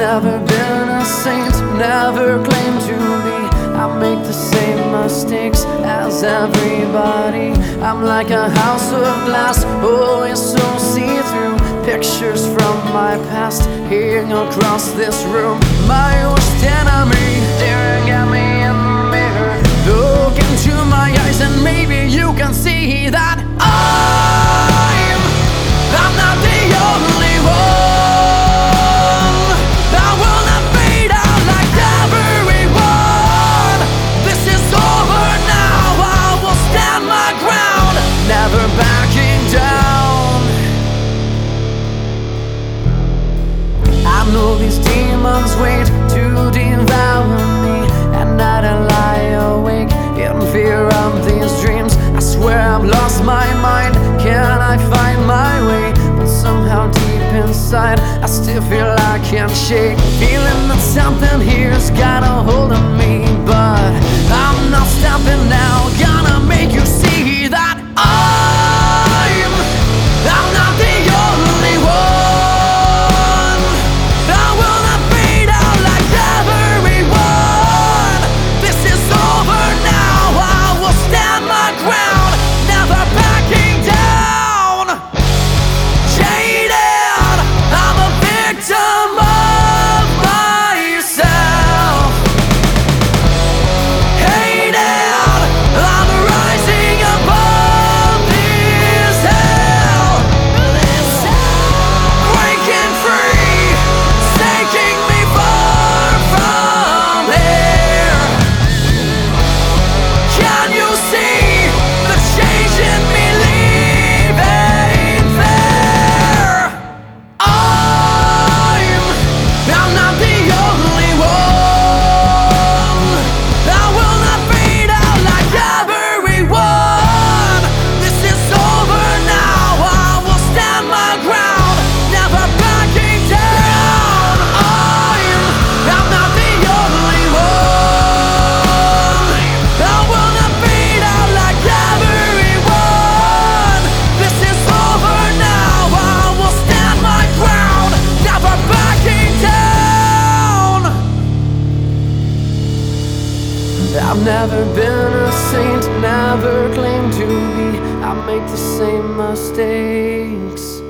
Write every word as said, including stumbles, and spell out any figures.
never been a saint, never claimed to be. I make the same mistakes as everybody. I'm like a house of glass, always so see-through. Pictures from my past hanging across this room. My worst enemy staring at me in the mirror. Look into my eyes and maybe you can see that I'm I'm not the only one. I will not fade out like everyone. This is over now, I will stand my ground, never backing down. I know these demons wait to devour me, and night I lie awake in fear of these dreams. I swear I've lost my mind, can I find my way? But somehow deep inside I still feel I can't shake, feeling that something here's got a hold of me. But I'm not stopping now, gonna make you see that I'm I'm not the only one. I will not fade out like everyone. This is over now, I will stand my ground, never backing down. Jaded, I'm a victim of myself. Hated, I'm rising above this hell. Breaking free, taking me far from here. Can you see the change in me leaving there? I'm, I'm not the only one. I will not fade out like everyone. This is over now, I will stand my ground, never backing down. I'm, I'm not the only one. I will not fade out like everyone. This is over now, I will stand my ground, never backing down. I've never been a saint, never claimed to be. I make the same mistakes